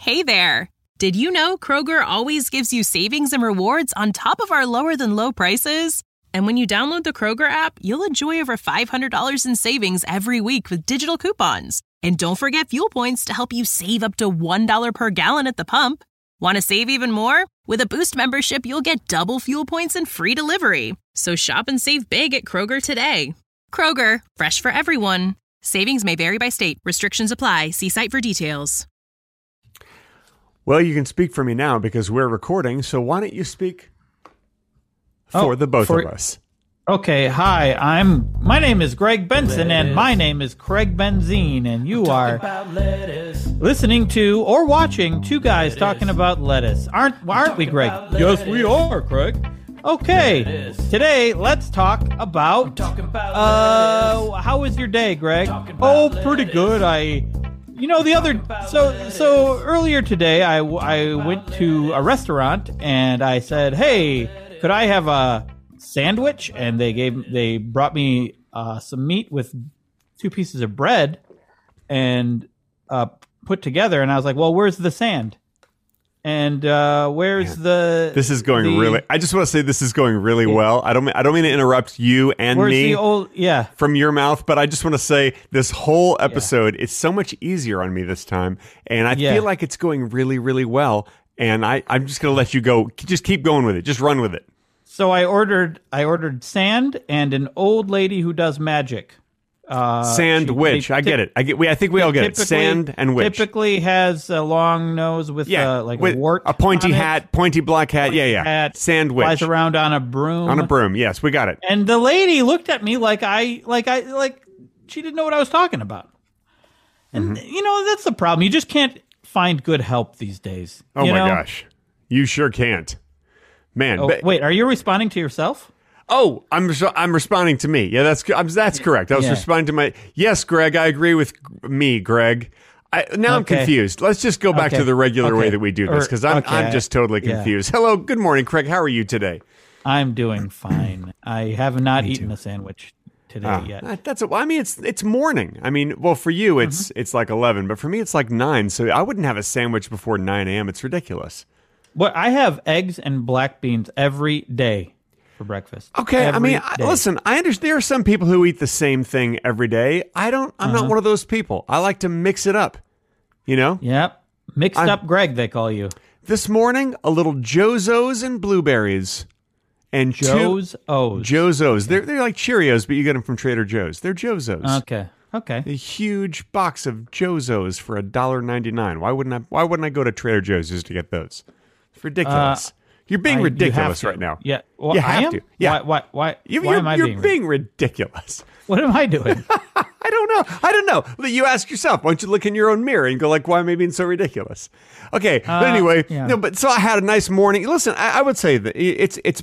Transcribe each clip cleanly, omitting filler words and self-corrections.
Hey there! Did you know Kroger always gives you savings and rewards on top of our lower-than-low prices? And when you download the Kroger app, you'll enjoy over $500 in savings every week with digital coupons. And don't forget fuel points to help you save up to $1 per gallon at the pump. Want to save even more? With a Boost membership, you'll get double fuel points and free delivery. So shop and save big at Kroger today. Kroger, fresh for everyone. Savings may vary by state. Restrictions apply. See site for details. Well, you can speak for me now because we're recording, so why don't you speak for the both of us? Okay, hi, my name is Greg Benson, and my name is Craig Benzine, and you are listening to or watching two guys talking about lettuce. Aren't we, Greg? Yes, we are, Craig. Okay, today let's talk about, how was your day, Greg? Oh, pretty good. So earlier today, I went to a restaurant and I said, "Hey, could I have a sandwich?" And they brought me some meat with 2 pieces of bread and put together. And I was like, "Well, where's the sand? And where's the?" This is going really. I just want to say this is going really well. I don't mean to interrupt you and where's me. The from your mouth, but I just want to say this whole episode is so much easier on me this time, and I feel like it's going really, really well. And I'm just going to let you go. Just keep going with it. Just run with it. So I ordered sand and an old lady who does magic. Sand witch. I get it. I think we all get it. Sand and witch. Typically has a long nose with a wart, a pointy hat, pointy black hat. Hat, sand witch. Flies around on a broom. On a broom. Yes, we got it. And the lady looked at me like she didn't know what I was talking about. And that's the problem. You just can't find good help these days. Oh my gosh, you sure can't, man. Wait, are you responding to yourself? Oh, I'm responding to me. Yeah, that's correct. I was responding to my. Yes, Greg, I agree with me, Greg. I'm confused. Let's just go back to the regular way that we do this because I'm just totally confused. Hello, good morning, Craig. How are you today? I'm doing fine. I have not eaten a sandwich today yet. It's morning. I mean, well, for you it's like 11, but for me it's like 9. So I wouldn't have a sandwich before 9 a.m. It's ridiculous. Well, I have eggs and black beans every day for breakfast. Okay, listen, I understand there are some people who eat the same thing every day. I'm not one of those people. I like to mix it up, you know? Yep. Mixed up Greg, they call you. This morning, a little Joe's and blueberries. And Joe's O's. Joe's O's. They're like Cheerios, but you get them from Trader Joe's. They're Joe's O's. Okay. A huge box of Joe's O's for $1.99. Why wouldn't I go to Trader Joe's just to get those? It's ridiculous. You're being ridiculous right now. Yeah. Well, you have to. Yeah. Why am I You're being ridiculous. What am I doing? I don't know. You ask yourself. Why don't you look in your own mirror and go like, why am I being so ridiculous? Okay. But anyway, so I had a nice morning. Listen, I would say that it's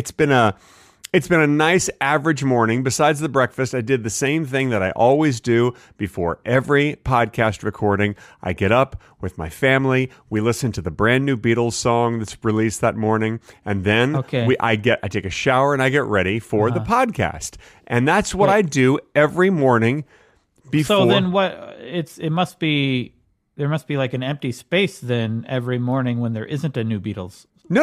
been a nice average morning. Besides the breakfast, I did the same thing that I always do before every podcast recording. I get up with my family. We listen to the brand new Beatles song that's released that morning. And then I take a shower and I get ready for the podcast. And that's what I do every morning before. So then there must be like an empty space then every morning when there isn't a new Beatles. No.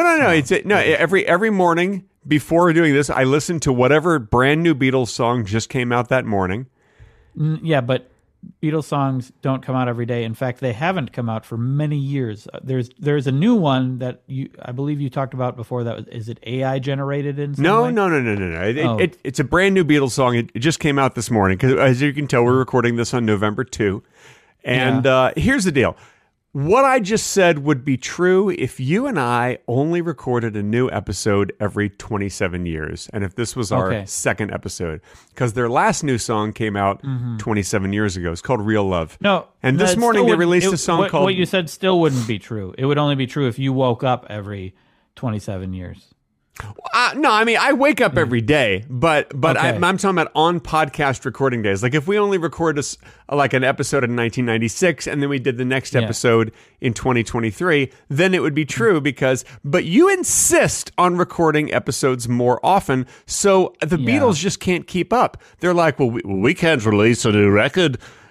Every morning before doing this, I listen to whatever brand new Beatles song just came out that morning. Yeah, but Beatles songs don't come out every day. In fact, they haven't come out for many years. There's a new one that I believe you talked about before. Is it AI generated in some way? No. It's a brand new Beatles song. It just came out this morning because, as you can tell, we're recording this on November 2. And here's the deal. What I just said would be true if you and I only recorded a new episode every 27 years. And if this was our second episode. Because their last new song came out 27 years ago. It's called Real Love. No. And this morning they released a song called... What you said still wouldn't be true. It would only be true if you woke up every 27 years. No, I mean, I wake up every day, but I'm talking about on podcast recording days. Like if we only record an episode in 1996 and then we did the next episode in 2023, then it would be true but you insist on recording episodes more often. So the Beatles just can't keep up. They're like, well, we can't release a new record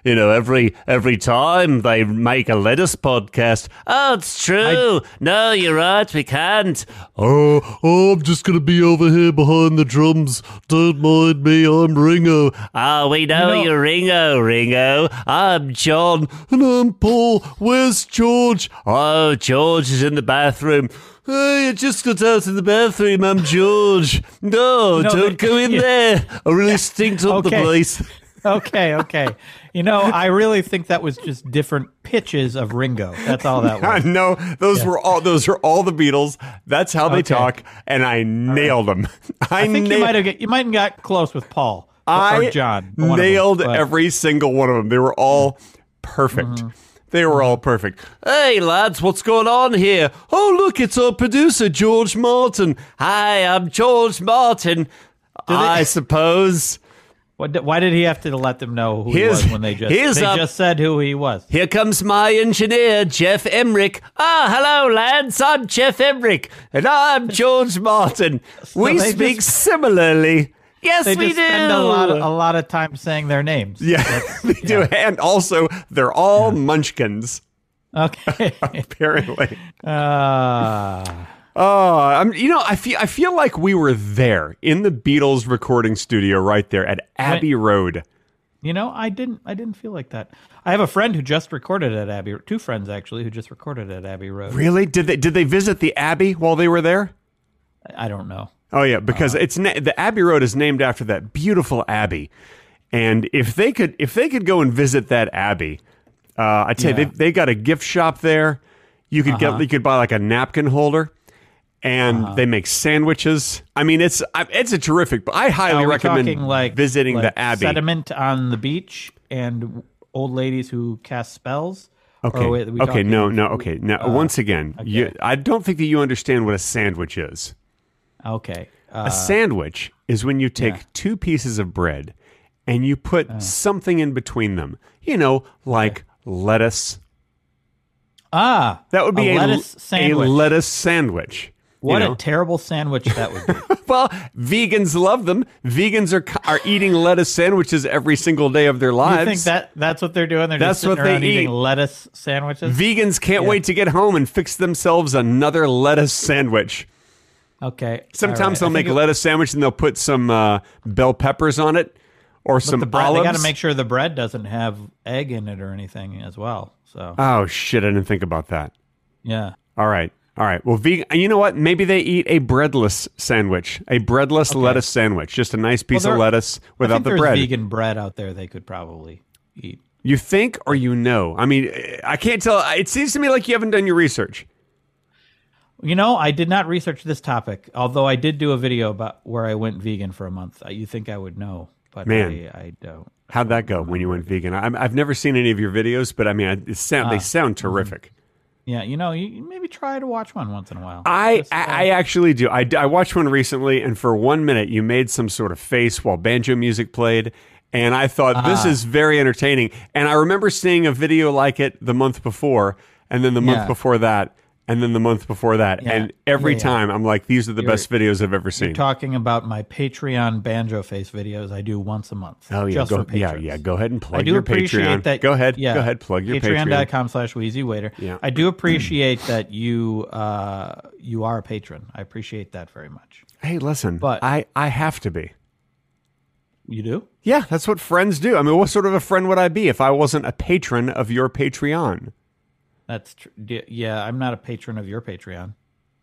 every time they make a lettuce podcast. Oh, it's true. No, you're right. We can't. Oh, I'm just going to be over here behind the drums. Don't mind me. I'm Ringo. Oh, we know you're Ringo. I'm John. And I'm Paul. Where's George? Oh, George is in the bathroom. Hey, I just got out of the bathroom. I'm George. No, don't go in there. I really stinked up the place. Okay. I really think that was just different pitches of Ringo. That's all that was. No, those are all the Beatles. That's how they talk, and I nailed them. I think you might have got close with Paul or John. Nailed every single one of them. They were all perfect. Mm-hmm. They were all perfect. Hey, lads, what's going on here? Oh, look, it's our producer, George Martin. Hi, I'm George Martin. I suppose. Why did he have to let them know who he was when they just said who he was? Here comes my engineer, Jeff Emmerich. Hello, lads. I'm Jeff Emmerich, and I'm George Martin. We speak similarly. Yes, we do. Spend a lot of time saying their names. Yeah, they do. And also, they're all munchkins. Okay. Apparently. I feel like we were there in the Beatles recording studio right there at Abbey Road. I didn't feel like that. I have a friend who just recorded at Abbey. Two friends actually who just recorded at Abbey Road. Really? Did they visit the Abbey while they were there? I don't know. Oh yeah, because the Abbey Road is named after that beautiful abbey, and if they could go and visit that abbey, I tell you, they got a gift shop there. You could buy like a napkin holder, and they make sandwiches. I mean, it's a terrific. I highly recommend visiting the abbey. Sediment on the beach and old ladies who cast spells. Okay. Once again, I don't think that you understand what a sandwich is. Okay. A sandwich is when you take two pieces of bread and you put something in between them. Lettuce. That would be a lettuce sandwich. What a terrible sandwich that would be. Well, vegans love them. Vegans are eating lettuce sandwiches every single day of their lives. You think that's what they're doing? That's just sitting around eating lettuce sandwiches? Vegans can't wait to get home and fix themselves another lettuce sandwich. Okay. Sometimes they'll make a lettuce sandwich and they'll put some bell peppers on it or some olives. They got to make sure the bread doesn't have egg in it or anything as well. So. Oh, shit. I didn't think about that. Yeah. All right. Well, you know what? Maybe they eat a breadless sandwich, a breadless lettuce sandwich, just a nice piece of lettuce without the bread. There's vegan bread out there they could probably eat. You think or you know? I mean, I can't tell. It seems to me like you haven't done your research. I did not research this topic, although I did do a video about where I went vegan for a month. You think I would know, but I don't. How'd that go when you went vegan? I've never seen any of your videos, but I mean, they sound terrific. Yeah, you maybe try to watch one once in a while. I actually do. I watched one recently, and for 1 minute, you made some sort of face while banjo music played, and I thought, this is very entertaining. And I remember seeing a video like it the month before, and then the month before that, and then the month before that. Yeah. And every time, I'm like, these are the best videos I've ever seen. You're talking about my Patreon banjo face videos I do once a month. Oh, yeah. Go ahead and plug your Patreon. I do appreciate that. Go ahead, plug your Patreon. Patreon.com/WheezyWaiter. Yeah. I do appreciate that you are a patron. I appreciate that very much. Hey, listen, but I have to be. You do? Yeah, that's what friends do. I mean, what sort of a friend would I be if I wasn't a patron of your Patreon? That's true. Yeah, I'm not a patron of your Patreon.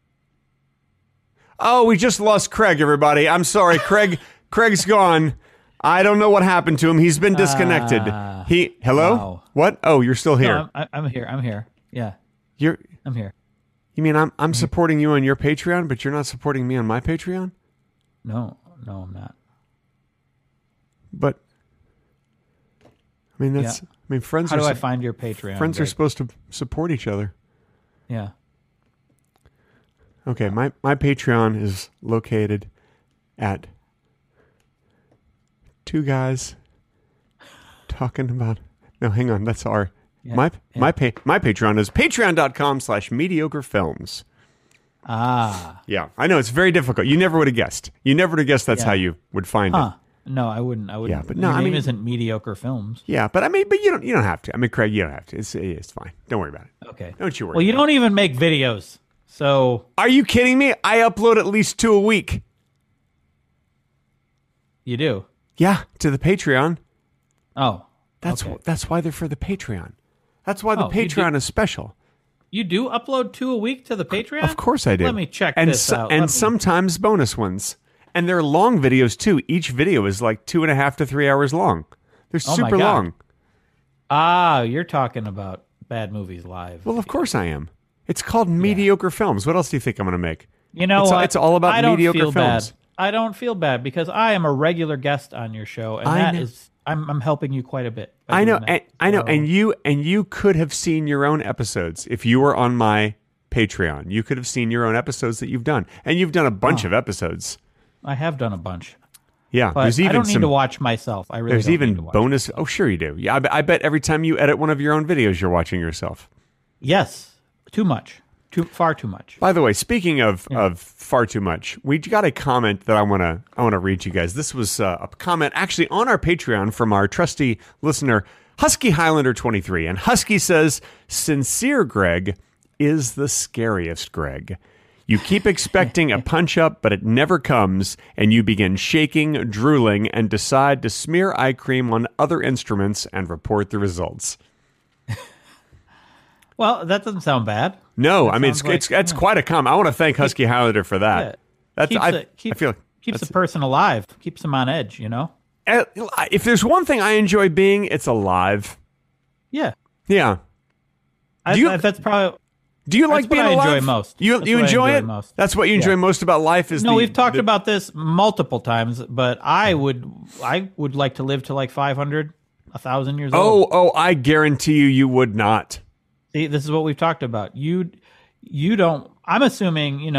Oh, we just lost Craig, everybody. I'm sorry. Craig's gone. I don't know what happened to him. He's been disconnected. Hello? Wow. What? Oh, you're still here. No, I'm here. Yeah. I'm here. You mean I'm supporting you on your Patreon, but you're not supporting me on my Patreon? No, I'm not. But I mean, friends. How do I find your Patreon? Friends are supposed to support each other. Yeah. Okay, my Patreon is located at two guys talking about. No, hang on. That's our my Patreon is patreon.com/mediocrefilms. Ah. Yeah, I know it's very difficult. You never would have guessed. You never would have guessed that's how you would find it. No, I wouldn't. Yeah, but no, Your name isn't Mediocre Films. Yeah, but you don't have to. I mean, Craig, you don't have to. It's fine. Don't worry about it. Okay. Don't you worry. Well, you don't even make videos, so. Are you kidding me? I upload at least 2 a week. You do? Yeah, to the Patreon. Oh, that's why they're for the Patreon. That's why the Oh, Patreon is special. You do upload 2 a week to the Patreon? Of course I do. Let me check and this out. And sometimes bonus ones. And they're long videos, too. Each video is like 2.5 to 3 hours long. They're super long. Ah, you're talking about Bad Movies Live. Well, of course I am. It's called Mediocre Films. What else do you think I'm going to make? You know what? It's all about mediocre films. Bad. I don't feel bad because I am a regular guest on your show, and I'm helping you quite a bit. I know, and you could have seen your own episodes if you were on my Patreon. You could have seen your own episodes that you've done, and you've done a bunch of episodes. I have done a bunch. Yeah, but there's even I don't need to watch myself. I really there's don't even need to watch bonus. myself. Oh, sure you do. Yeah, I bet every time you edit one of your own videos, you're watching yourself. Yes, too much. Far too much. By the way, speaking of far too much, we got a comment that I want to read to you guys. This was a comment actually on our Patreon from our trusty listener Husky Highlander 23, and Husky says, "Sincere Greg is the scariest Greg. You keep expecting a punch up, but it never comes, and you begin shaking, drooling, and decide to smear eye cream on other instruments and report the results." Well, that doesn't sound bad. No, I mean it's quite a comment. I want to thank Husky Highlander for that. Yeah. Keeps the person alive, keeps them on edge. You know. If there's one thing I enjoy being, it's alive. Yeah. Yeah. That's probably. Do you like being alive? I enjoy most. You enjoy it? Most. That's what you enjoy most about life. We've talked about this multiple times, but I would like to live to like 500, 1,000 years old. Oh, I guarantee you would not. See, this is what we've talked about. You don't. I'm assuming.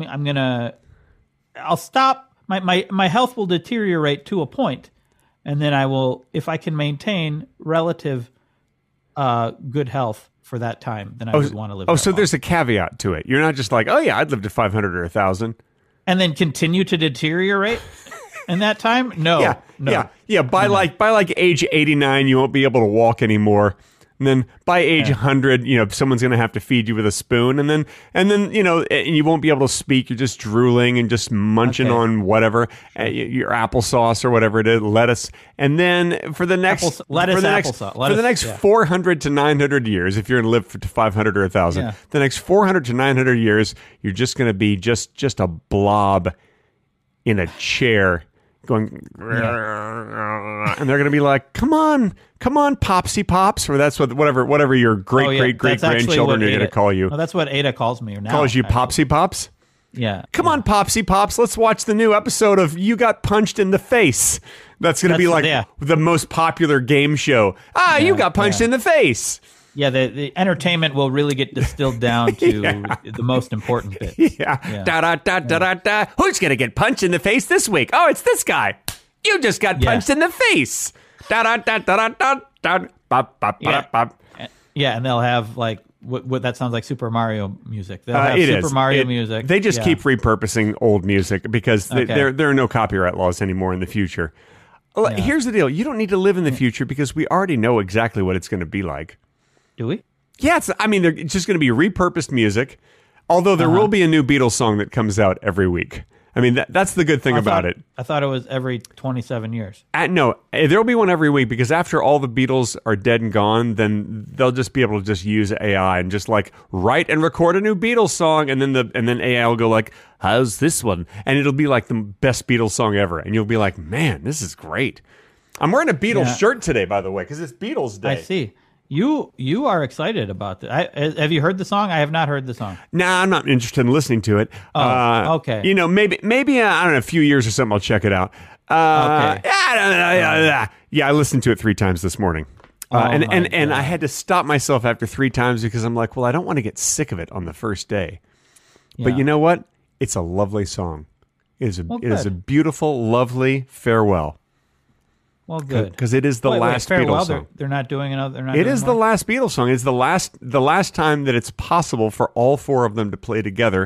I'll stop. My health will deteriorate to a point, and then I will, if I can maintain relative good health for that time, then I would want to live. So there's a caveat to it. You're not just like, oh yeah, I'd live to 500 or 1,000, and then continue to deteriorate in that time. No, yeah. By like age 89, you won't be able to walk anymore. And then by age 100, someone's going to have to feed you with a spoon, and then you won't be able to speak. You're just drooling and just munching on whatever, your applesauce or whatever it is, lettuce. And then for the next 400 to 900 years, if you're going to live to 500 or 1,000, the next 400 to 900 years, you're just going to be just a blob in a chair. Going, and they're going to be like, come on, Popsy Pops, or that's whatever your great grandchildren are going to call you. Well, that's what Ada calls me now. Calls you Popsy Pops? Yeah. Come on, Popsy Pops, let's watch the new episode of You Got Punched in the Face. That's going to be like the most popular game show. You got punched in the face. Yeah, the entertainment will really get distilled down to the most important bit. Da. Who's going to get punched in the face this week? Oh, it's this guy. You just got punched in the face. Da. Yeah, and they'll have like what that sounds like Super Mario music. They'll have Super Mario music. They just keep repurposing old music because there are no copyright laws anymore in the future. Yeah. Here's the deal. You don't need to live in the future because we already know exactly what it's going to be like. Do we? Yeah, it's just going to be repurposed music, although there will be a new Beatles song that comes out every week. I mean, that's the good thing about it. I thought it was every 27 years. No, there will be one every week because after all the Beatles are dead and gone, then they'll just be able to just use AI and just like write and record a new Beatles song, and then AI will go like, how's this one? And it'll be like the best Beatles song ever, and you'll be like, man, this is great. I'm wearing a Beatles shirt today, by the way, because it's Beatles Day. I see. You are excited about this. Have you heard the song? I have not heard the song. Nah, I'm not interested in listening to it. Oh, okay. Maybe I don't know, a few years or something, I'll check it out. Okay. Yeah, I listened to it 3 times this morning. And I had to stop myself after 3 times because I'm like, well, I don't want to get sick of it on the first day. Yeah. But you know what? It's a lovely song. It is a beautiful, lovely farewell. Well, good, because it is the last Beatles song. They're not doing another. It is the last Beatles song. It's the last time that it's possible for all 4 of them to play together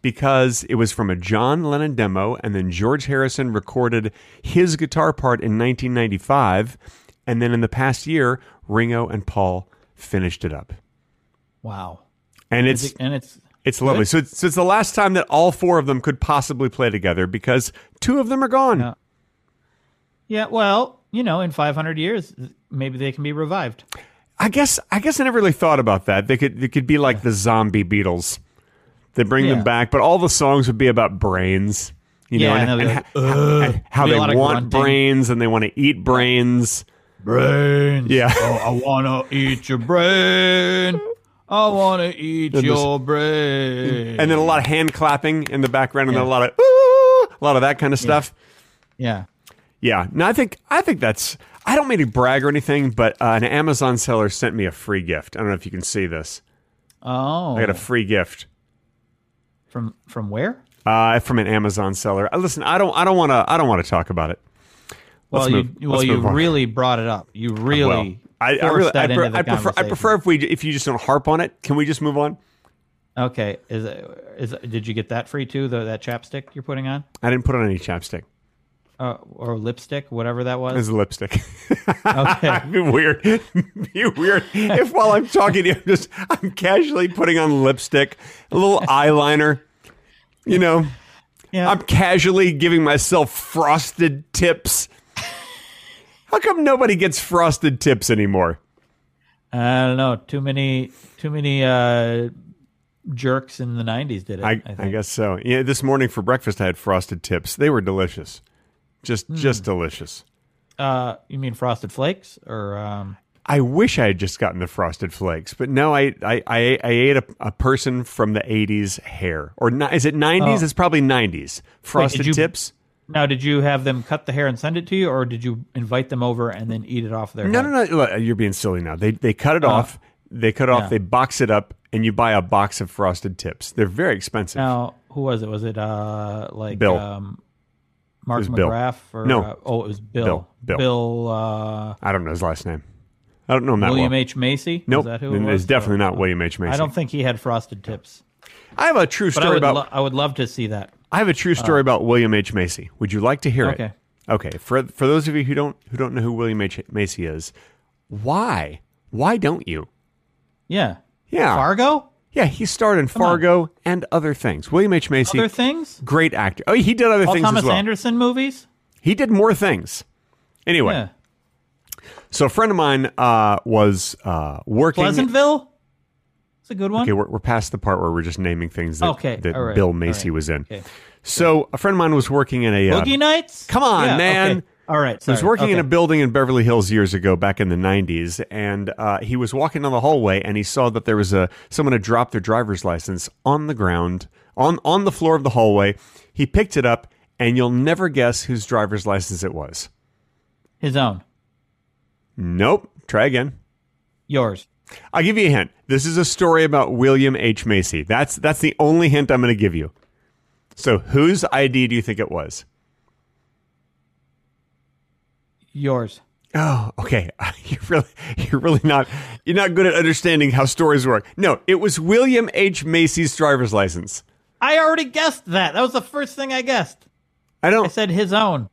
because it was from a John Lennon demo, and then George Harrison recorded his guitar part in 1995, and then in the past year, Ringo and Paul finished it up. Wow. And it's lovely. So it's the last time that all four of them could possibly play together because two of them are gone. Yeah, well, in 500 years, maybe they can be revived. I guess I never really thought about that. They could be like the zombie Beatles. They bring them back, but all the songs would be about brains, and how they want brains and they want to eat brains. Brains. Yeah. Oh, I want to eat your brain. I want to eat your brain. And then a lot of hand clapping in the background, and then a lot of that kind of stuff. Yeah. Yeah. No, I think that's. I don't mean to brag or anything, but an Amazon seller sent me a free gift. I don't know if you can see this. Oh. I got a free gift. From where? From an Amazon seller. Listen, I don't want to talk about it. You really brought it up. You really I prefer if you just don't harp on it. Can we just move on? Okay. Did you get that free too? That chapstick you're putting on? I didn't put on any chapstick. Or lipstick, whatever that was. It's lipstick. Okay. It'd be weird. If while I'm talking to you, I'm casually putting on lipstick, a little eyeliner. Yeah. I'm casually giving myself frosted tips. How come nobody gets frosted tips anymore? I don't know. Too many jerks in the 90s did it. I guess so. Yeah. This morning for breakfast, I had frosted tips. They were delicious. Just delicious. You mean Frosted Flakes or? I wish I had just gotten the Frosted Flakes, but no, I ate a person from the 80s hair. Or is it 90s? It's probably 90s. Frosted Tips. Now, did you have them cut the hair and send it to you, or did you invite them over and then eat it off their head? No. You're being silly now. They cut it off. They cut it off. They box it up, and you buy a box of Frosted Tips. They're very expensive. Now, who was it? Was it like Bill? Mark McGrath? Or, no. It was Bill. Bill. I don't know his last name. I don't know him that William well. H. Macy? Nope. Is that who it was? It's definitely not William H. Macy. I don't think he had Frosted Tips. I have a true story about... I would love to see that. I have a true story about William H. Macy. Would you like to hear it? Okay. For those of you who don't know who William H. Macy is, why don't you? Yeah. Fargo? Yeah, he starred in Fargo and other things. William H. Macy. Other things? Great actor. Oh, he did other things Thomas as well. Thomas Anderson movies? He did more things. Anyway. Yeah. So a friend of mine was working... Pleasantville? It's a good one. Okay, we're past the part where we're just naming things that Bill Macy was in. Okay. So a friend of mine was working in a... Boogie Nights? Come on, man. Okay. All right, He was working in a building in Beverly Hills years ago, back in the 90s, and he was walking down the hallway, and he saw that there was someone had dropped their driver's license on the ground, on the floor of the hallway. He picked it up, and you'll never guess whose driver's license it was. His own. Nope. Try again. Yours. I'll give you a hint. This is a story about William H. Macy. That's the only hint I'm going to give you. So whose ID do you think it was? Yours. Oh, okay. You're really not good at understanding how stories work. No, it was William H. Macy's driver's license. I already guessed that. That was the first thing I guessed. I said his own.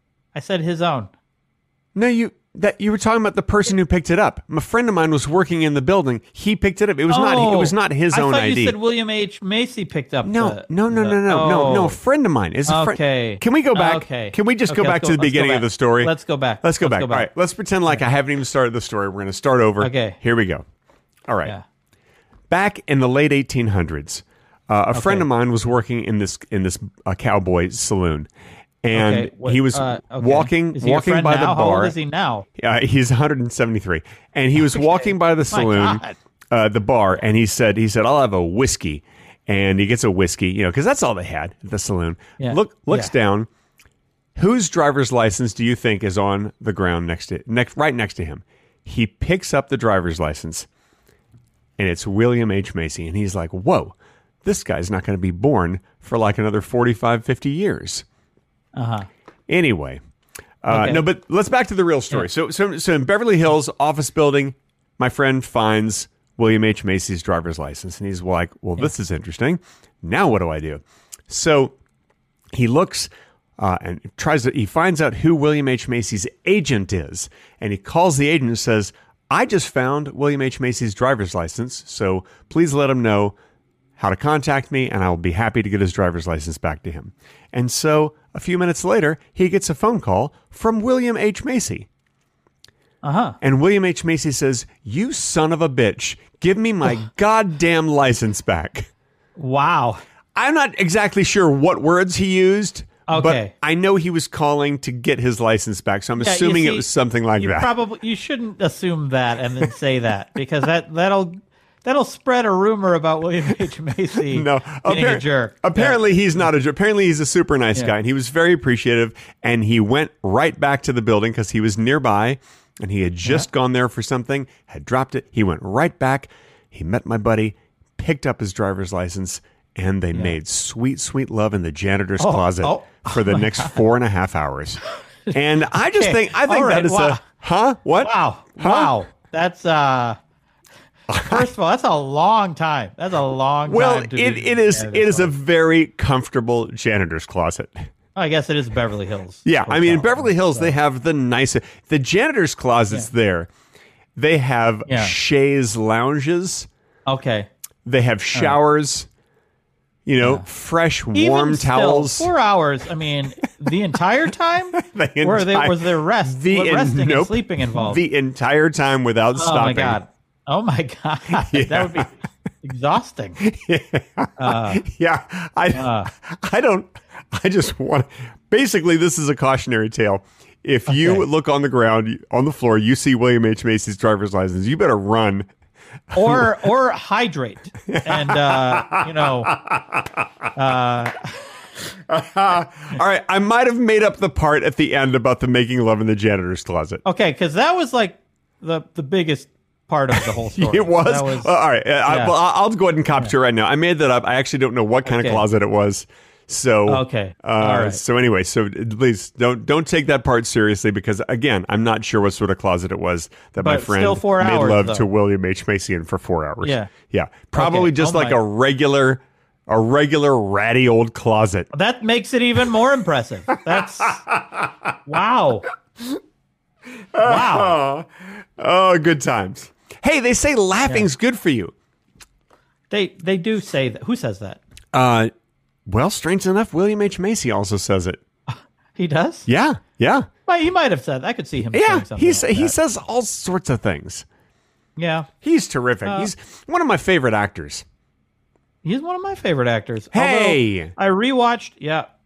No, you were talking about the person who picked it up. A friend of mine was working in the building. He picked it up. It was not his own ID. I thought you said William H. Macy picked up. No. A friend of mine is a friend. Okay. Can we go back? Okay. Can we just go back to the beginning of the story? Let's go back. All right. Let's pretend like I haven't even started the story. We're going to start over. Okay. Here we go. All right. Yeah. Back in the late 1800s, a friend of mine was working in this cowboy saloon. And he was walking by the bar. How old is he now? He's 173. And he was walking by the saloon, the bar, and he said, I'll have a whiskey. And he gets a whiskey, because that's all they had at the saloon. Yeah. Looks down. Whose driver's license do you think is on the ground right next to him? He picks up the driver's license, and it's William H. Macy. And he's like, whoa, this guy's not going to be born for like another 45, 50 years. Anyway, no, but let's back to the real story. Yeah. So in Beverly Hills office building, my friend finds William H. Macy's driver's license, and he's like, "Well, this is interesting. Now what do I do?" So he looks and he finds out who William H. Macy's agent is. And he calls the agent and says, I just found William H. Macy's driver's license, so please let him know how to contact me, and I will be happy to get his driver's license back to him. And so a few minutes later, he gets a phone call from William H. Macy. And William H. Macy says, you son of a bitch, give me my goddamn license back. Wow. I'm not exactly sure what words he used, but I know he was calling to get his license back, so I'm assuming it was something like that. You shouldn't assume that and then say that, because that'll spread a rumor about William H. Macy being a jerk. Apparently, he's not a jerk. Apparently, he's a super nice guy, and he was very appreciative, and he went right back to the building because he was nearby, and he had just gone there for something, had dropped it. He went right back. He met my buddy, picked up his driver's license, and they made sweet, sweet love in the janitor's closet for the next 4.5 hours. And I think that is what? Wow. Huh? Wow. That's, first of all, that's a long time. That's a long time. Well, it is a very comfortable janitor's closet. I guess it is Beverly Hills. Yeah. Hotel. I mean, in Beverly Hills, they have the janitor's closets there. They have chaise lounges. Okay. They have showers. Fresh, warm towels. 4 hours. I mean, the entire time? Was there resting and sleeping involved? The entire time without stopping. Oh, my God. Yeah. That would be exhausting. I just want... Basically, this is a cautionary tale. If you look on the ground, on the floor, you see William H. Macy's driver's license, you better run. Or hydrate, and All right, I might have made up the part at the end about the making love in the janitor's closet. Okay, because that was like the biggest part of the whole story. It was? All right, I'll go ahead and cop to it right now. I made that up. I actually don't know what kind of closet it was. So all right. So anyway, please don't take that part seriously, because again, I'm not sure what sort of closet it was that my friend made love to William H. Macy in for 4 hours. Yeah, probably just like a regular ratty old closet. That makes it even more impressive. That's wow. Oh, good times. Hey, they say laughing's good for you. They do say that. Who says that? Well, strange enough, William H. Macy also says it. He does? Yeah. Well, he might have said. I could see him saying something he says all sorts of things. Yeah. He's terrific. He's one of my favorite actors. He's one of my favorite actors. Hey! Although I rewatched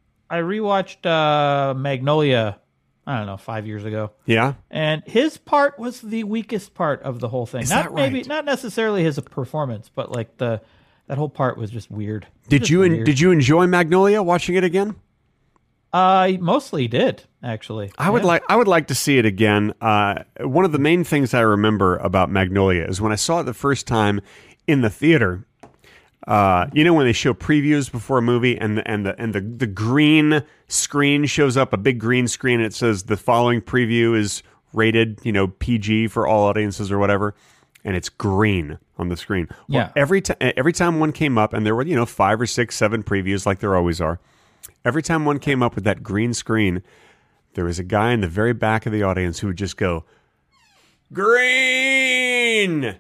Magnolia, I don't know, 5 years ago. Yeah. And his part was the weakest part of the whole thing. Is that right? Not necessarily his performance, but like that whole part was just weird. Did you enjoy Magnolia watching it again? I mostly did, actually. I would like to see it again. One of the main things I remember about Magnolia is when I saw it the first time in the theater. When they show previews before a movie and the green screen shows up, a big green screen, and it says the following preview is rated, PG for all audiences or whatever. And it's green on the screen. Well, every time one came up, and there were 5 or 6, 7 previews like there always are. Every time one came up with that green screen, there was a guy in the very back of the audience who would just go, green.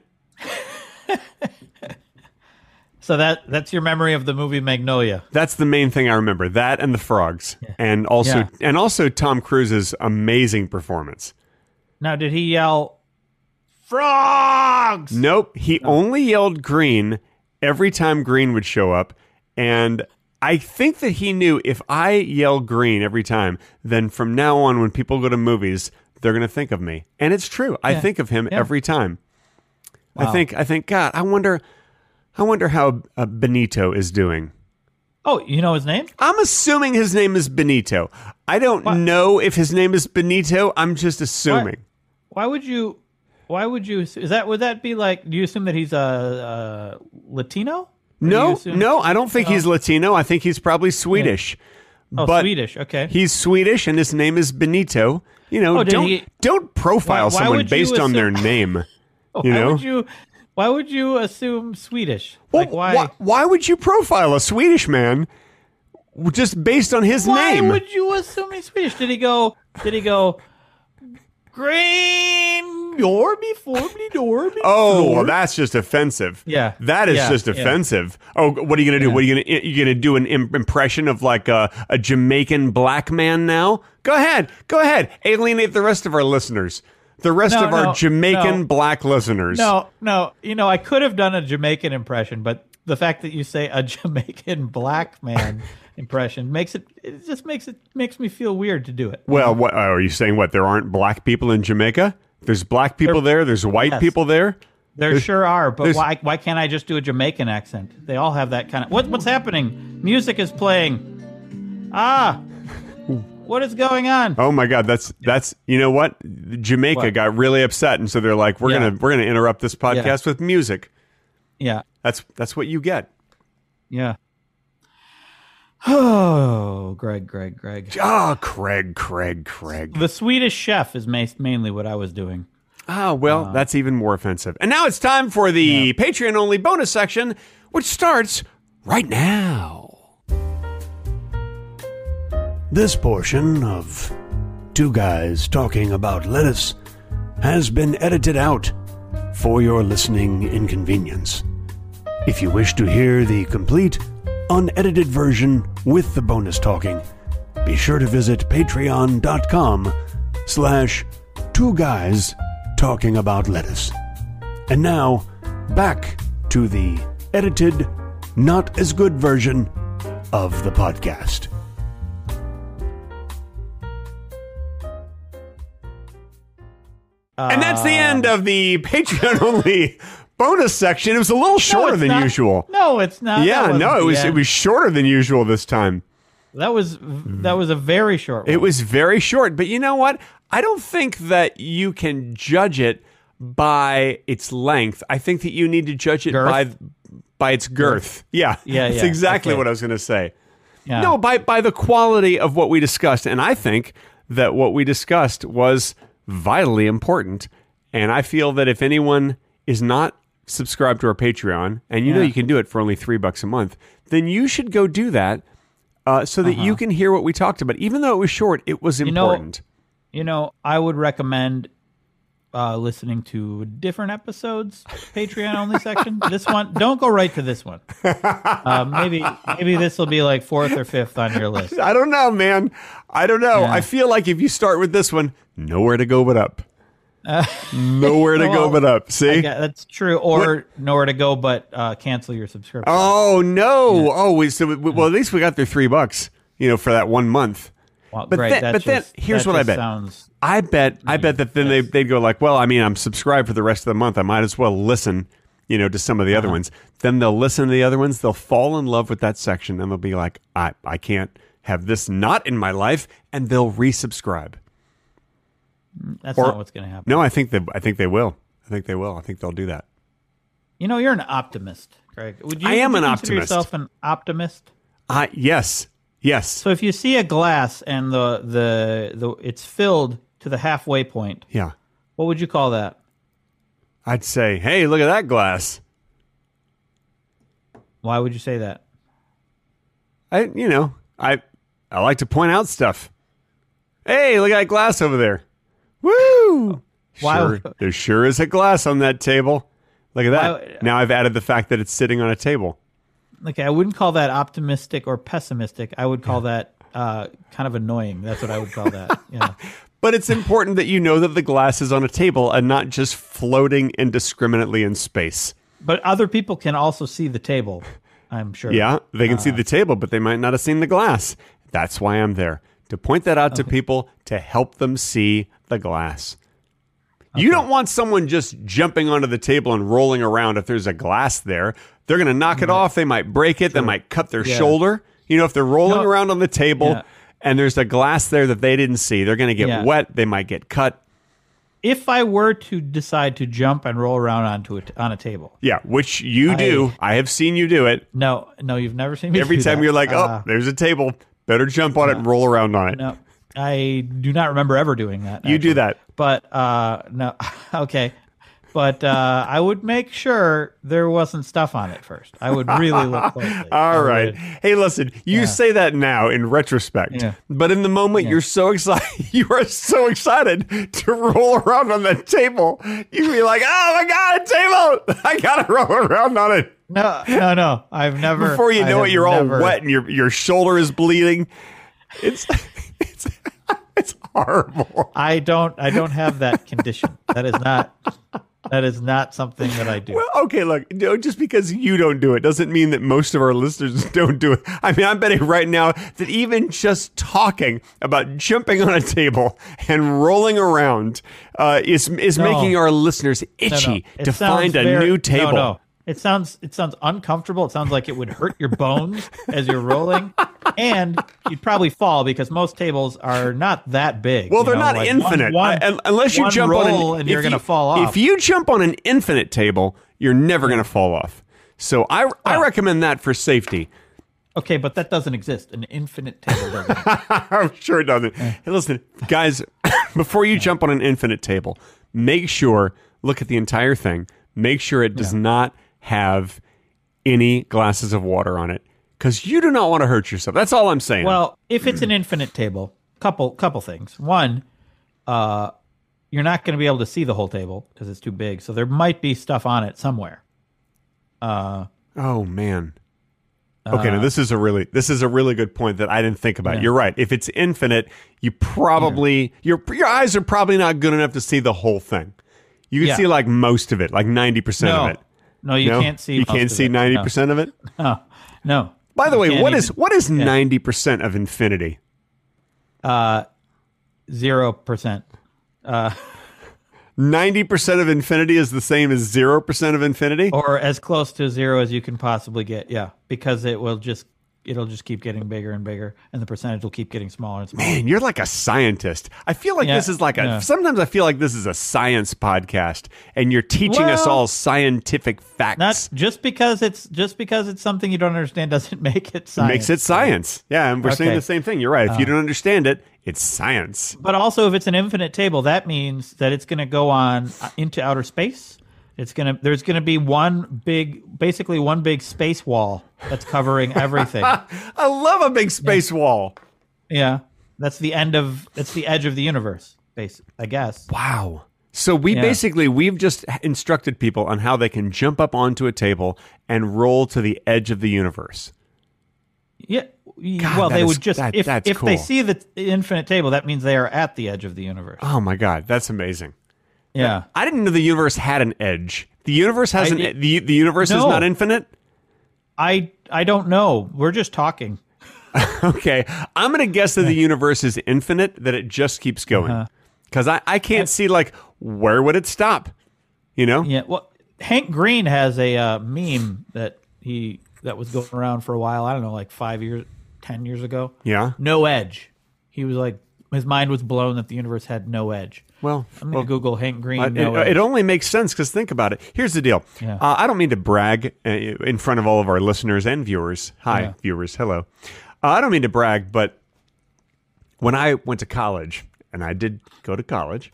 So that's your memory of the movie Magnolia. That's the main thing I remember. That and the frogs, and also Tom Cruise's amazing performance. Now, did he yell frogs? Nope. He only yelled green every time green would show up. And I think that he knew if I yell green every time, then from now on, when people go to movies, they're going to think of me. And it's true. I think of him every time. Wow. I think, God, I wonder how Benito is doing. Oh, you know his name? I'm assuming his name is Benito. I don't know if his name is Benito. I'm just assuming. Why would you? Would that be like? Do you assume that he's a Latino? No, I don't think he's Latino. I think he's probably Swedish. Oh, but Swedish. Okay, he's Swedish, and his name is Benito. Don't profile someone based on their name. Why would you assume Swedish? Well, why would you profile a Swedish man just based on his name. Why would you assume he's Swedish? Did he go, Grain Yorby Forby Dorby? Oh, well, that's just offensive. Yeah. That is just offensive. Oh, what are you going to do? What are you going to do an impression of like a Jamaican black man now? Go ahead. Alienate the rest of our listeners. The rest of our Jamaican black listeners. No. I could have done a Jamaican impression, but the fact that you say a Jamaican black man impression makes me feel weird to do it. Well, what are you saying? What, there aren't black people in Jamaica? There's black people there. There's white people there. There sure are, but why can't I just do a Jamaican accent? They all have that kind of. What's happening? Music is playing. What is going on? Oh my God, that's you know what? Jamaica got really upset, and so they're like, we're gonna interrupt this podcast with music. Yeah, that's what you get. Yeah. Oh, Greg. Oh, Craig. The Swedish Chef is mainly what I was doing. Oh, well, that's even more offensive. And now it's time for the Patreon-only bonus section, which starts right now. This portion of Two Guys Talking About Lettuce has been edited out for your listening inconvenience. If you wish to hear the complete, unedited version with the bonus talking, be sure to visit patreon.com/2guystalkingaboutlettuce. And now, back to the edited, not as good version of the podcast. And that's the end of the Patreon-only bonus section. It was a little shorter than usual. No, it's not. Yeah, it was shorter than usual this time. That was a very short one. It was very short, but you know what? I don't think that you can judge it by its length. I think that you need to judge it by its girth. Yeah. That's exactly what I was going to say. Yeah. No, by the quality of what we discussed. And I think that what we discussed was vitally important. And I feel that if anyone is not subscribed to our Patreon, and you know you can do it for only $3 a month, then you should go do that so that you can hear what we talked about. Even though it was short, it was important. I would recommend listening to different episodes, Patreon only section. This one, don't go right to this one. Maybe this will be like 4th or 5th on your list. I don't know, man. I don't know. Yeah. I feel like if you start with this one, nowhere to go but up. Nowhere to go but up. See? That's true. Or nowhere to go but cancel your subscription. Oh, no. Yeah. Oh, at least we got their $3, for that 1 month. Well, but then here's what I bet. I bet that then they'd go like, well, I mean, I'm subscribed for the rest of the month. I might as well listen, to some of the other ones. Then they'll listen to the other ones. They'll fall in love with that section, and they'll be like, I can't have this not in my life, and they'll resubscribe. That's not what's going to happen. No, I think they will. I think they'll do that. You're an optimist, Greg. I am an optimist. Consider yourself an optimist? Yes. So if you see a glass and the it's filled to the halfway point, what would you call that? I'd say, hey, look at that glass. Why would you say that? I like to point out stuff. Hey, look at that glass over there. Woo! There sure is a glass on that table. Look at that. Now I've added the fact that it's sitting on a table. Okay, I wouldn't call that optimistic or pessimistic. I would call that kind of annoying. That's what I would call that. But it's important that you know that the glass is on a table and not just floating indiscriminately in space. But other people can also see the table, I'm sure. Yeah, they can see the table, but they might not have seen the glass. That's why I'm there, to point that out to people, to help them see the glass. Okay. You don't want someone just jumping onto the table and rolling around if there's a glass there. They're going to knock it off. They might break it. True. They might cut their shoulder. If they're rolling around on the table and there's a glass there that they didn't see, they're going to get wet. They might get cut. If I were to decide to jump and roll around on a table. Yeah, which you do. I have seen you do it. No, you've never seen me Every do time that. You're like, there's a table. Better jump on it and roll around on it. No, I do not remember ever doing that. You do that. But, no. Okay. But I would make sure there wasn't stuff on it first. I would really look closely. All right. Hey, listen, you say that now in retrospect, but in the moment you're so excited. You are so excited to roll around on that table. You'd be like, oh my God, a table. I got to roll around on it. No. I've never. Before you know it, you're all wet and your shoulder is bleeding. It's horrible. I don't have that condition. That is not something that I do. Well, okay, look, just because you don't do it doesn't mean that most of our listeners don't do it. I mean, I'm betting right now that even just talking about jumping on a table and rolling around is making our listeners itchy to find a new table. No. It sounds uncomfortable. It sounds like it would hurt your bones as you're rolling, and you'd probably fall because most tables are not that big. Well, they're not like infinite. Unless you jump on and you're going to fall off. If you jump on an infinite table, you're never going to fall off. So I recommend that for safety. Okay, but that doesn't exist. An infinite table doesn't exist. I'm sure it doesn't. Hey, listen, guys, before you jump on an infinite table, make sure, look at the entire thing, make sure it does not have any glasses of water on it, because you do not want to hurt yourself. That's all I'm saying. Well, if it's an infinite table, couple things. One, you're not going to be able to see the whole table because it's too big. So there might be stuff on it somewhere. Oh man. Okay, now this is a really good point that I didn't think about. You're right. If it's infinite, you probably your eyes are probably not good enough to see the whole thing. You can see like most of it, like 90% of it. No, you can't see. You can't see 90% of it. No. By the way, what is 90% of infinity? 0%. 90% of infinity is the same as 0% of infinity, or as close to zero as you can possibly get. Yeah, because it'll just keep getting bigger and bigger, and the percentage will keep getting smaller and smaller. Man, you're like a scientist. I feel like this is like sometimes I feel like this is a science podcast, and you're teaching us all scientific facts. Not just because it's something you don't understand doesn't make it science. It makes it science. Yeah, and we're saying the same thing. You're right. If you don't understand it, it's science. But also, if it's an infinite table, that means that it's going to go on into outer space. There's gonna be one big space wall that's covering everything. I love a big space wall. Yeah, that's the edge of the universe, I guess. Wow. So we've just instructed people on how they can jump up onto a table and roll to the edge of the universe. Yeah. God, well, they would if they see the infinite table, that means they are at the edge of the universe. Oh my God, that's amazing. Yeah, I didn't know the universe had an edge. The universe has the universe is not infinite. I don't know. We're just talking. Okay, I'm going to guess that the universe is infinite. That it just keeps going. Because I can't see like where would it stop. You know? Yeah. Well, Hank Green has a meme that was going around for a while. I don't know, like 10 years ago. Yeah. No edge. He was like, his mind was blown that the universe had no edge. Well, I'm going to Google Hank Green. It only makes sense because think about it. Here's the deal. Yeah. I don't mean to brag in front of all of our listeners and viewers. Hi, viewers. Hello. I don't mean to brag, but when I went to college, and I did go to college,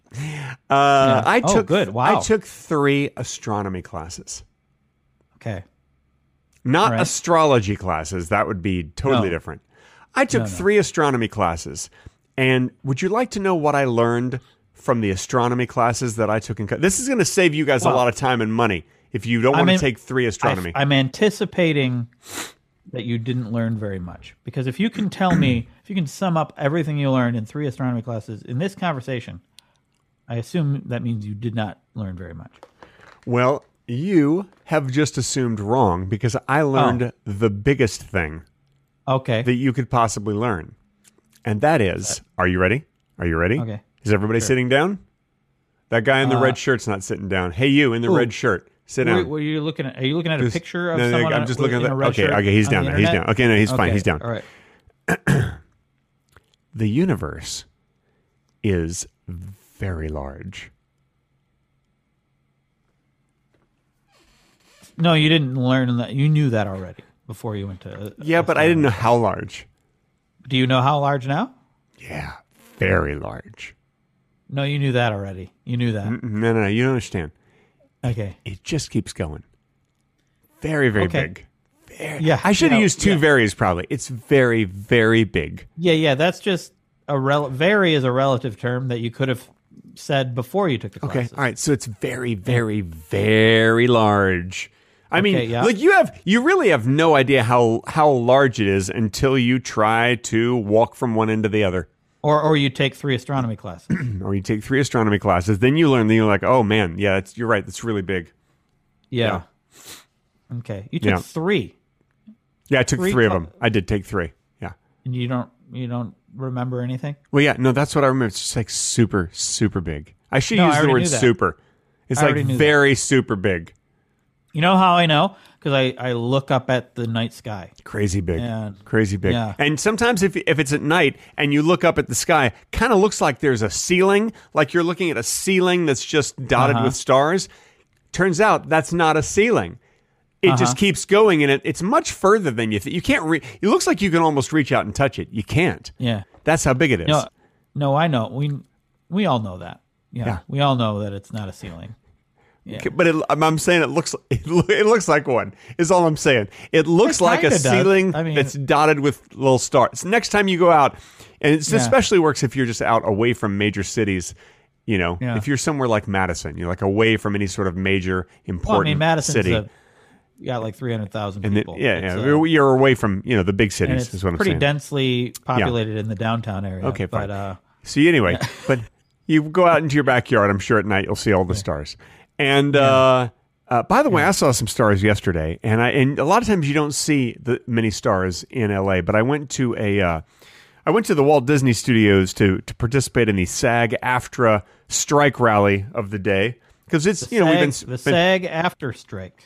I took 3 astronomy classes. Okay. Not astrology classes. That would be totally different. I took 3 astronomy classes. And would you like to know what I learned from the astronomy classes that I took in college? This is going to save you guys a lot of time and money if you don't want to take 3 astronomy. I'm anticipating that you didn't learn very much. Because if you can tell me, if you can sum up everything you learned in 3 astronomy classes in this conversation, I assume that means you did not learn very much. Well, you have just assumed wrong because I learned the biggest thing that you could possibly learn. And that is, are you ready? Are you ready? Okay. Is everybody sitting down? That guy in the red shirt's not sitting down. Hey, you in the red shirt, sit down. What are you looking at? Are you looking at a picture of someone? I'm just looking at a red shirt. Okay, he's down. He's down. Okay, no, he's fine. He's down. All right. The universe is very large. No, you didn't learn that. You knew that already before you went to. But I didn't know how large. Do you know how large now? Yeah, very large. No, you knew that already. You knew that. No, you don't understand. Okay. It just keeps going. Very, very big. Yeah. I should have used two varies probably. It's very, very big. Yeah. That's just vary is a relative term that you could have said before you took the classes. Okay. All right. So it's very, very, very large. I mean, like you really have no idea how large it is until you try to walk from one end to the other. Or you take 3 astronomy classes. Or you take 3 astronomy classes. Then you learn. Then you're like, oh man, yeah, you're right. That's really big. Yeah. Okay. You took 3. Yeah, I took 3 of them. I did take 3. Yeah. And you don't remember anything? Well, yeah, no, that's what I remember. It's just like super, super big. I should use the word super. It's like very super big. You know how I know? Because I look up at the night sky. Crazy big. Crazy big. Yeah. And sometimes if it's at night and you look up at the sky, kind of looks like there's a ceiling, like you're looking at a ceiling that's just dotted with stars. Turns out that's not a ceiling. It just keeps going, and it's much further than you think. You can't it looks like you can almost reach out and touch it. You can't. Yeah. That's how big it is. No, I know. We all know that. Yeah. We all know that it's not a ceiling. Yeah. But I'm saying it looks like one, is all I'm saying. It looks like a ceiling that's dotted with little stars. Next time you go out, and it especially works if you're just out away from major cities, if you're somewhere like Madison, you're like away from any sort of major important city. You got like 300,000 people. You're away from the big cities. Is what I'm saying. Pretty densely populated in the downtown area. Okay, fine. But anyway, but you go out into your backyard. I'm sure at night you'll see all the stars. And by the way, I saw some stars yesterday, and a lot of times you don't see the many stars in LA. But I went to the Walt Disney Studios to participate in the SAG-AFTRA strike rally of the day, because it's SAG-AFTRA strike.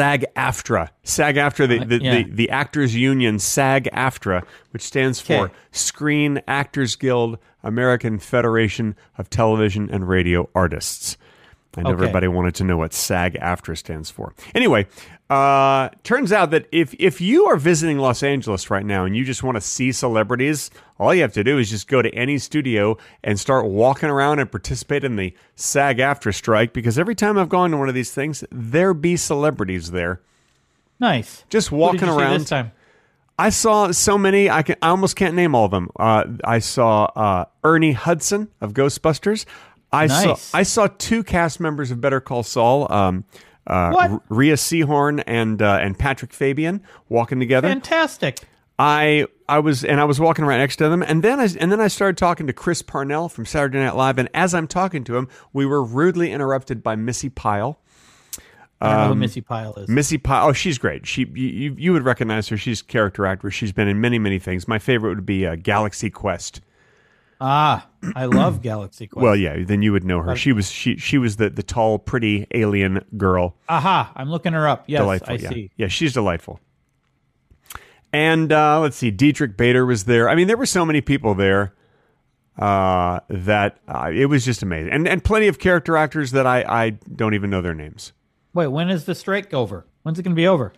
SAG-AFTRA, the Actors Union, SAG-AFTRA, which stands for Screen Actors Guild, American Federation of Television and Radio Artists. And everybody wanted to know what SAG-AFTRA stands for. Anyway, turns out that if you are visiting Los Angeles right now and you just want to see celebrities, all you have to do is just go to any studio and start walking around and participate in the SAG-AFTRA strike, because every time I've gone to one of these things, there be celebrities there. Nice. Just walking around. This time? I saw so many, I almost can't name all of them. I saw Ernie Hudson of Ghostbusters. I saw 2 cast members of Better Call Saul, Rhea Seehorn and Patrick Fabian, walking together. Fantastic. I was walking right next to them, and then I started talking to Chris Parnell from Saturday Night Live, and as I'm talking to him, we were rudely interrupted by Missy Pyle. I don't know who Missy Pyle is. Missy Pyle, oh, she's great. You would recognize her. She's a character actress. She's been in many, many things. My favorite would be Galaxy Quest. I love Galaxy Quest. Well, yeah, then you would know her. She was the tall, pretty alien girl. Aha, I'm looking her up. Yes, delightful, I see. Yeah, she's delightful. And let's see, Dietrich Bader was there. I mean, there were so many people there that it was just amazing. And plenty of character actors that I don't even know their names. Wait, when is the strike over? When's it going to be over?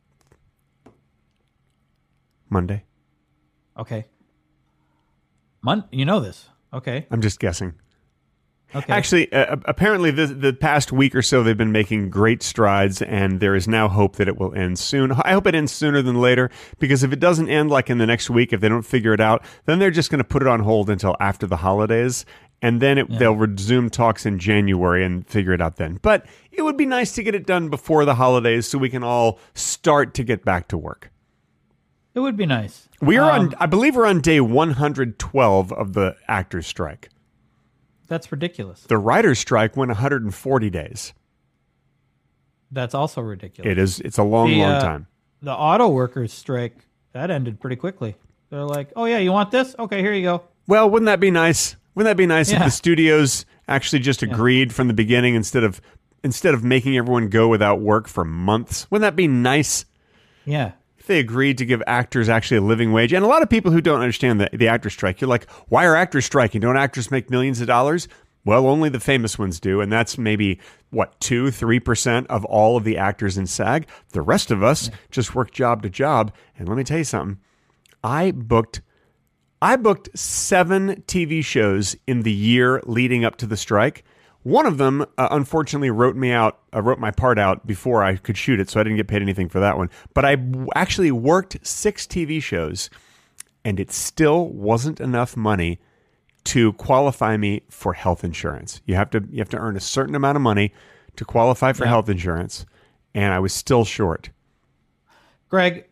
Monday. Okay. You know this. Okay. I'm just guessing. Okay. Actually, apparently the past week or so, they've been making great strides, and there is now hope that it will end soon. I hope it ends sooner than later, because if it doesn't end like in the next week, if they don't figure it out, then they're just going to put it on hold until after the holidays, and then they'll resume talks in January and figure it out then. But it would be nice to get it done before the holidays so we can all start to get back to work. It would be nice. I believe we're on day 112 of the actors' strike. That's ridiculous. The writers' strike went 140 days. That's also ridiculous. It is. It's a long time. The auto workers' strike, that ended pretty quickly. They're like, oh yeah, you want this? Okay, here you go. Well, wouldn't that be nice? Wouldn't that be nice if the studios actually just agreed from the beginning instead of making everyone go without work for months? Wouldn't that be nice? Yeah. They agreed to give actors actually a living wage. And a lot of people who don't understand the actor strike, you're like, why are actors striking? Don't actors make millions of dollars? Well, only the famous ones do. And that's maybe, 2-3% of all of the actors in SAG. The rest of us just work job to job. And let me tell you something. I booked 7 TV shows in the year leading up to the strike. One of them, unfortunately, wrote my part out before I could shoot it, so I didn't get paid anything for that one. But I actually worked 6 TV shows, and it still wasn't enough money to qualify me for health insurance. You have to earn a certain amount of money to qualify for health insurance, and I was still short. Greg,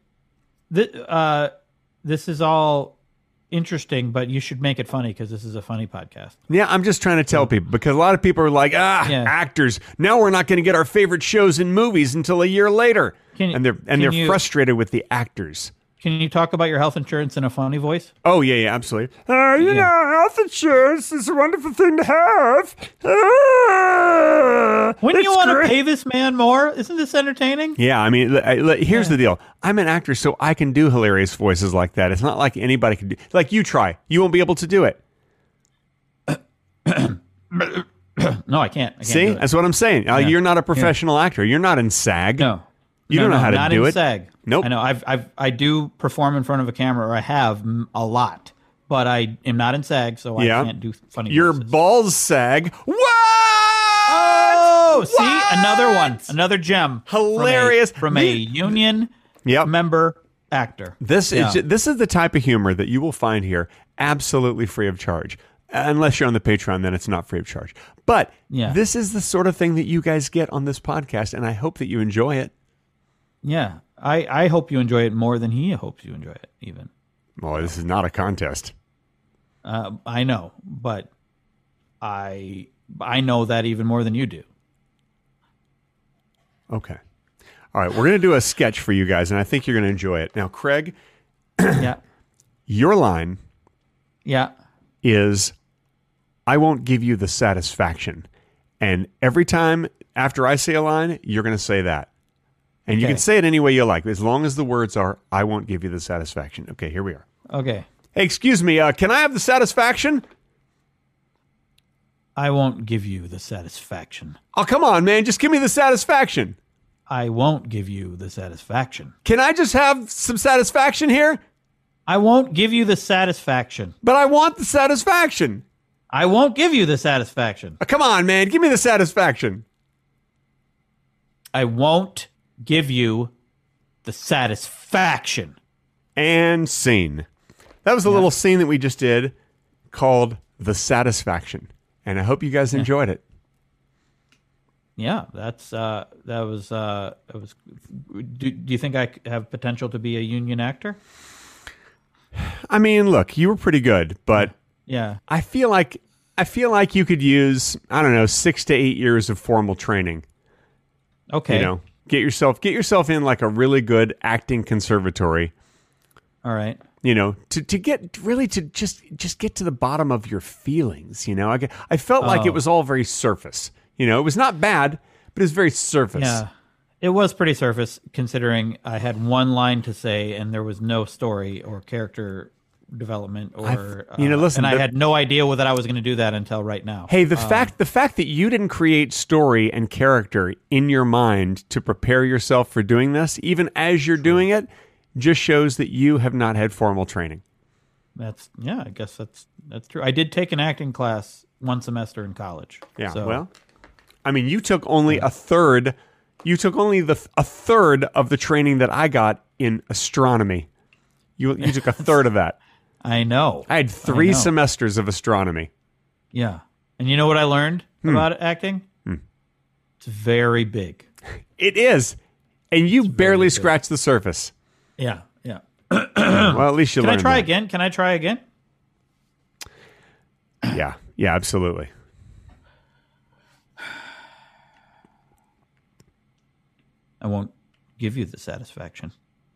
this is all interesting, but you should make it funny because this is a funny podcast. Yeah, I'm just trying to tell people because a lot of people are like, actors. Now we're not going to get our favorite shows and movies until a year later, and they're frustrated with the actors. Can you talk about your health insurance in a funny voice? Oh, yeah, absolutely. You know, health insurance is a wonderful thing to have. Wouldn't you want to pay this man more? Isn't this entertaining? Yeah, I mean, here's the deal. I'm an actor, so I can do hilarious voices like that. It's not like anybody can do. Like, you try. You won't be able to do it. No, I can't. See? That's what I'm saying. You're not a professional actor. You're not in SAG. No. You don't know how to not do in it. SAG. Nope. I know. I do perform in front of a camera, or I have a lot, but I am not in SAG, so I can't do funny. Your voices. balls sag. What? Oh, What? see, another one, another gem, Hilarious from a union member actor. This is the type of humor that you will find here, absolutely free of charge. Unless you're on the Patreon, then it's not free of charge. But this is the sort of thing that you guys get on this podcast, and I hope that you enjoy it. Yeah, I hope you enjoy it more than he hopes you enjoy it, even. Well, this is not a contest. I know, but I know that even more than you do. Okay. All right, we're going to do a sketch for you guys, and I think you're going to enjoy it. Now, Craig, your line is, I won't give you the satisfaction. And every time after I say a line, you're going to say that. And you can say it any way you like, as long as the words are, I won't give you the satisfaction. Okay, here we are. Okay. Hey, excuse me, can I have the satisfaction? I won't give you the satisfaction. Oh, come on, man. Just give me the satisfaction. I won't give you the satisfaction. Can I just have some satisfaction here? I won't give you the satisfaction. But I want the satisfaction. I won't give you the satisfaction. Oh, come on, man. Give me the satisfaction. I won't give you the satisfaction. And scene. That was a little scene that we just did called The Satisfaction. And I hope you guys enjoyed it. Yeah, that was. Do you think I have potential to be a union actor? I mean, look, you were pretty good, but I feel like you could use, I don't know, 6 to 8 years of formal training. Okay. You know, get yourself in like a really good acting conservatory. All right. You know, to get really to just get to the bottom of your feelings. You know, I felt like it was all very surface. You know, it was not bad, but it was very surface. Yeah, it was pretty surface considering I had one line to say and there was no story or character development or listen, and I had no idea that I was going to do that until right now. Hey, the fact that you didn't create story and character in your mind to prepare yourself for doing this, even as you're doing it, just shows that you have not had formal training. I guess that's true. I did take an acting class one semester in college. Yeah, so. well, I mean, you took only a third. You took only a third of the training that I got in astronomy. You took a third of that. I know. I had 3 semesters of astronomy. Yeah, and you know what I learned about acting? It's very big. It is, and you barely scratched the surface. Yeah. Well, at least you learned. Can I try again? Yeah, absolutely. I won't give you the satisfaction.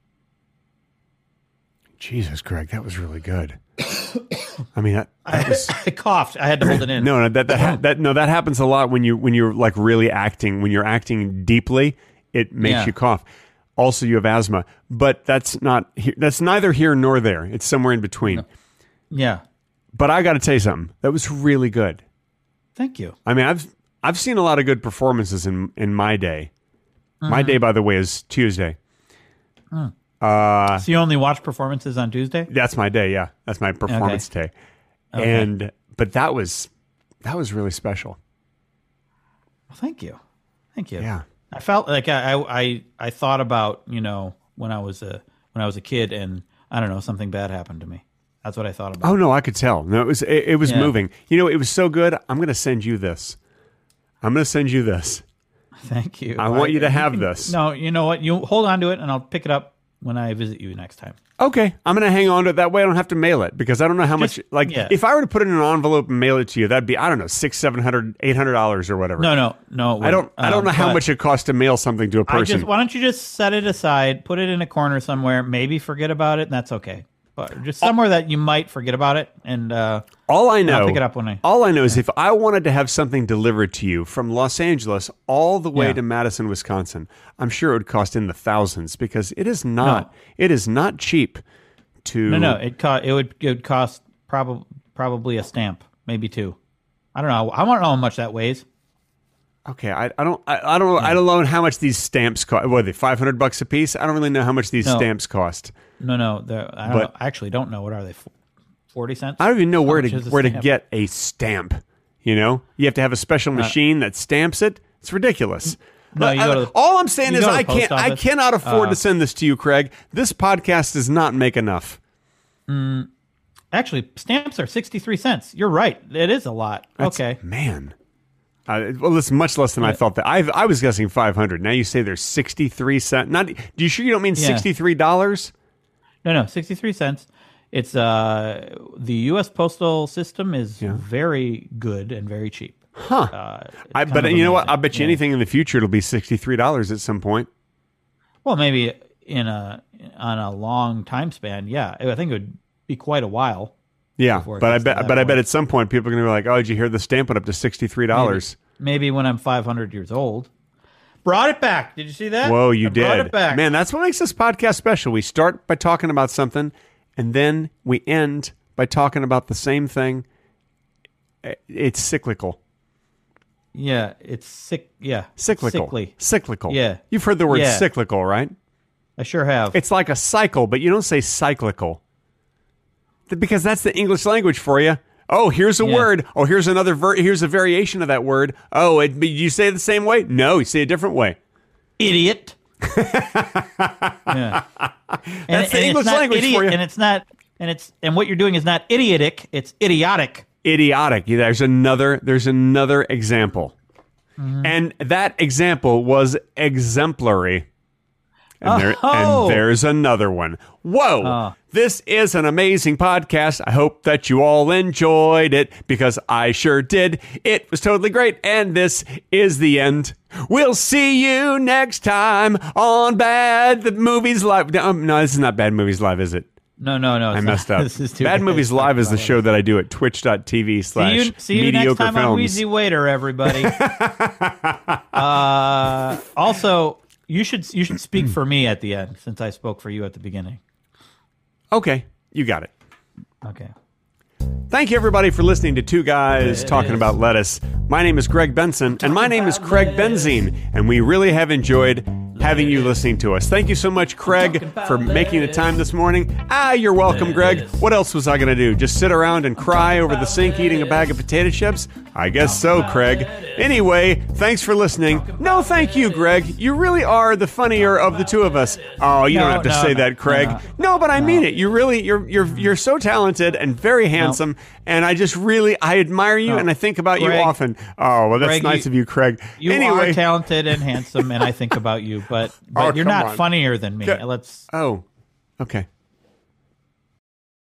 Jesus, Greg, that was really good. I mean, I coughed. I had to hold it in. No, that happens a lot when you're like really acting. When you're acting deeply, it makes you cough. Also, you have asthma, but that's neither here nor there. It's somewhere in between. No. Yeah. But I got to tell you something. That was really good. Thank you. I mean, I've seen a lot of good performances in my day. My day, by the way, is Tuesday. So you only watch performances on Tuesday? That's my day. Yeah, that's my performance day. Okay. But that was really special. Well, thank you. Yeah. I felt like I thought about, when I was a kid, and I don't know, something bad happened to me. That's what I thought about. Oh no, I could tell. No, it was moving. It was so good. I'm going to send you this. Thank you. I want you to have this. No, you know what? You hold on to it, and I'll pick it up when I visit you next time. Okay, I'm going to hang on to it. That way I don't have to mail it, because I don't know how much, if I were to put it in an envelope and mail it to you, that'd be, I don't know, $600, $700, $800 or whatever. No. I don't know how much it costs to mail something to a person. Why don't you just set it aside, put it in a corner somewhere, maybe forget about it, and that's okay. But just somewhere that you might forget about it, and all I know, I'll pick it up when all I know is if I wanted to have something delivered to you from Los Angeles all the way to Madison, Wisconsin, I'm sure it would cost in the thousands, because it is not cheap to. No, it would cost probably a stamp, maybe two. I don't know. I want to know how much that weighs. Okay, I don't know how much these stamps cost. What are they, $500 a piece? I don't really know how much these stamps cost. No, I actually don't know. What are they? 40 cents? I don't even know where to get a stamp. You have to have a special machine that stamps it. It's ridiculous. No, all I'm saying is I cannot afford to send this to you, Craig. This podcast does not make enough. Actually, stamps are 63 cents. You're right. It is a lot. Okay. Man. Well, it's much less than I thought. That I was guessing 500. Now you say there's 63 cents. Do you sure you don't mean $63? No, 63 cents. It's the U.S. postal system is very good and very cheap. Huh. But you know what? I bet you anything in the future it'll be $63 at some point. Well, maybe on a long time span. Yeah, I think it would be quite a while. Yeah, but I bet at some point people are going to be like, "Oh, did you hear the stamp went up to $63?" Maybe when I'm 500 years old. Brought it back. Did you see that? Whoa, you did. Brought it back. Man, that's what makes this podcast special. We start by talking about something, and then we end by talking about the same thing. It's cyclical. Yeah, it's sick. Yeah, Cyclical. Yeah, you've heard the word cyclical, right? I sure have. It's like a cycle, but you don't say cyclical. Because that's the English language for you. Oh, here's a word. Oh, here's another here's a variation of that word. Oh, you say it the same way? No, you say it a different way. Idiot. Yeah. That's the English language for you. And what you're doing is not idiotic, it's idiotic. Idiotic. There's another example. Mm-hmm. And that example was exemplary. And there's another one. Whoa! This is an amazing podcast. I hope that you all enjoyed it, because I sure did. It was totally great. And this is the end. We'll see you next time on Bad Movies Live. No, this is not Bad Movies Live, is it? No. I messed up. This is too Bad Movies Live is the show that I do at twitch.tv/mediocre see you next time on Wheezy Waiter, everybody. Also, you should speak for me at the end, since I spoke for you at the beginning. Okay, you got it. Okay. Thank you, everybody, for listening to Two Guys Talking About Lettuce. My name is Greg Benson, and my name is Craig Benzine, and we really have enjoyed having you listening to us. Thank you so much, Craig, for making the time this morning. You're welcome, Greg. What else was I going to do? Just sit around and cry over the sink eating a bag of potato chips? I guess so, Craig. Anyway, thanks for listening. No, thank you, Greg. You really are the funnier of the two of us. Oh, you don't have to say that, Craig. No, but I mean it. You really, you're so talented and very handsome, and I admire you, and I think about you often. Oh, well, that's Greg, nice of you, Craig. You are talented and handsome, and I think about you, but you're not funnier than me. Oh, okay.